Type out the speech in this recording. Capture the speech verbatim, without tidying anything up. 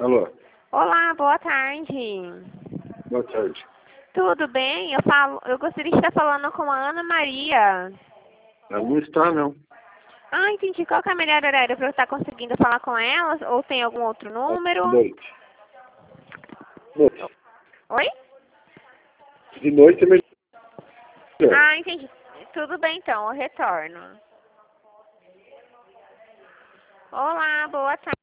Alô? Olá, boa tarde. Boa tarde. Tudo bem? Eu falo, eu gostaria de estar falando com a Ana Maria. Ela não está, não. Ah, entendi. Qual que é o melhor horário para eu estar conseguindo falar com ela? Ou tem algum outro número? De noite. Noite. Oi? De noite é melhor. Ah, entendi. Tudo bem então, eu retorno. Olá, boa tarde.